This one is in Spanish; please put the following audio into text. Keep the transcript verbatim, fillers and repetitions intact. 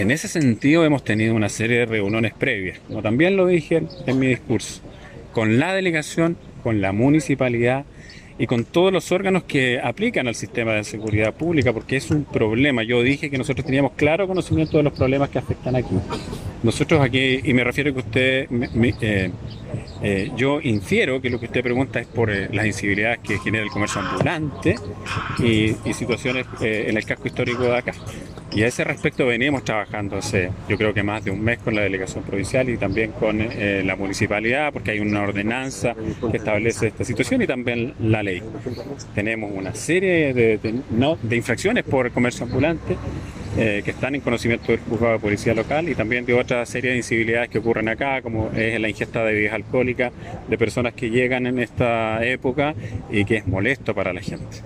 En ese sentido hemos tenido una serie de reuniones previas, como también lo dije en mi discurso, con la delegación, con la municipalidad y con todos los órganos que aplican al sistema de seguridad pública, porque es un problema. Yo dije que nosotros teníamos claro conocimiento de los problemas que afectan aquí. Nosotros aquí, y me refiero que usted, me- me- eh, eh, yo infiero que lo que usted pregunta es por eh, las incivilidades que genera el comercio ambulante y, y situaciones eh, en el casco histórico de acá. Y a ese respecto venimos trabajando hace, yo creo que más de un mes con la delegación provincial y también con eh, la municipalidad, porque hay una ordenanza que establece esta situación y también la ley. Tenemos una serie de, de- no, de infracciones por comercio ambulante eh, que están en conocimiento del juzgado de policía local y también de otra serie de incivilidades que ocurren acá, como es la ingesta de bebidas alcohólicas de personas que llegan en esta época y que es molesto para la gente.